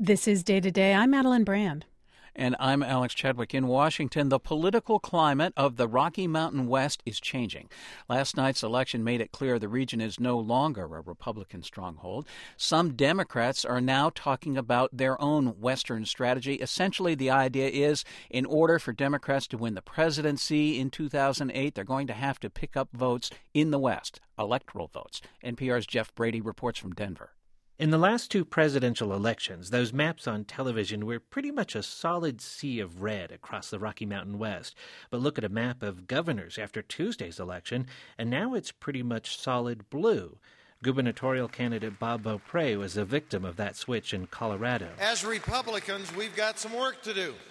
This is Day to Day. I'm Madeline Brand. And I'm Alex Chadwick. In Washington, the political climate of the Rocky Mountain West is changing. Last night's election made it clear the region is no longer a Republican stronghold. Some Democrats are now talking about their own Western strategy. Essentially, the idea is in order for Democrats to win the presidency in 2008, they're going to have to pick up votes in the West, electoral votes. NPR's Jeff Brady reports from Denver. In the last two presidential elections, those maps on television were pretty much a solid sea of red across the Rocky Mountain West. But look at a map of governors after Tuesday's election, and now it's pretty much solid blue. Gubernatorial candidate Bob Beaupre was a victim of that switch in Colorado. As Republicans, we've got some work to do.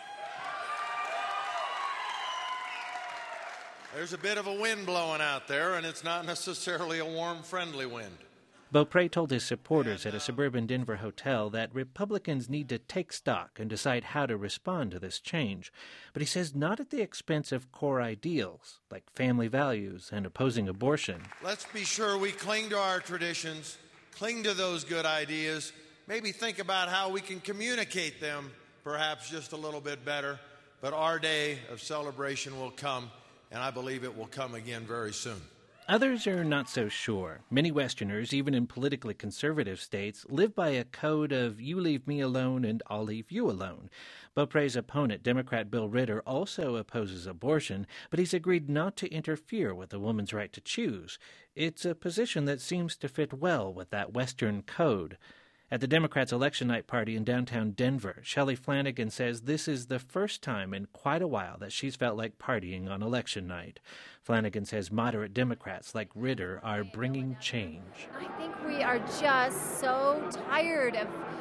There's a bit of a wind blowing out there, and it's not necessarily a warm, friendly wind. Beaupre told his supporters at a suburban Denver hotel that Republicans need to take stock and decide how to respond to this change. But he says not at the expense of core ideals, like family values and opposing abortion. Let's be sure we cling to our traditions, cling to those good ideas, maybe think about how we can communicate them perhaps just a little bit better. But our day of celebration will come, and I believe it will come again very soon. Others are not so sure. Many Westerners, even in politically conservative states, live by a code of you leave me alone and I'll leave you alone. Beaupre's opponent, Democrat Bill Ritter, also opposes abortion, but he's agreed not to interfere with a woman's right to choose. It's a position that seems to fit well with that Western code. At the Democrats' election night party in downtown Denver, Shelley Flanagan says this is the first time in quite a while that she's felt like partying on election night. Flanagan says moderate Democrats like Ritter are bringing change. I think we are just so tired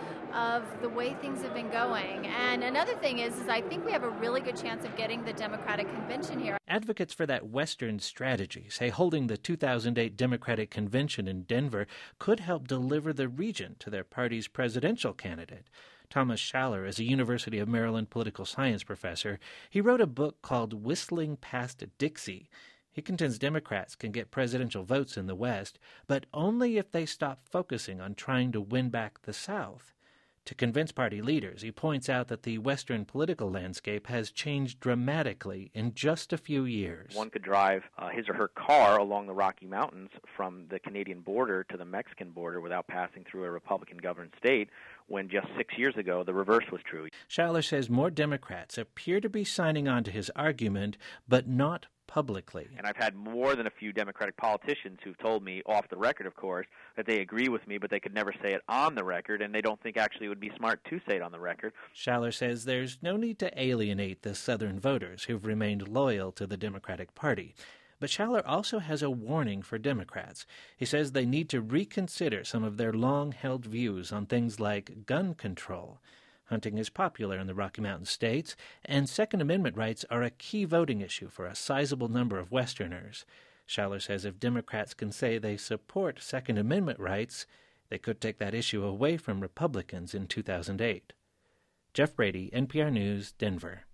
of the way things have been going. And another thing is I think we have a really good chance of getting the Democratic convention here. Advocates for that Western strategy say holding the 2008 Democratic convention in Denver could help deliver the region to their party's presidential candidate. Thomas Schaller is a University of Maryland political science professor. He wrote a book called Whistling Past Dixie. He contends Democrats can get presidential votes in the West, but only if they stop focusing on trying to win back the South. To convince party leaders, he points out that the Western political landscape has changed dramatically in just a few years. One could drive his or her car along the Rocky Mountains from the Canadian border to the Mexican border without passing through a Republican-governed state, when just 6 years ago the reverse was true. Schaller says more Democrats appear to be signing on to his argument, but not publicly. And I've had more than a few Democratic politicians who've told me, off the record of course, that they agree with me, but they could never say it on the record, and they don't think actually it would be smart to say it on the record. Schaller says there's no need to alienate the Southern voters who've remained loyal to the Democratic Party. But Schaller also has a warning for Democrats. He says they need to reconsider some of their long-held views on things like gun control. Hunting is popular in the Rocky Mountain states, and Second Amendment rights are a key voting issue for a sizable number of Westerners. Schaller says if Democrats can say they support Second Amendment rights, they could take that issue away from Republicans in 2008. Jeff Brady, NPR News, Denver.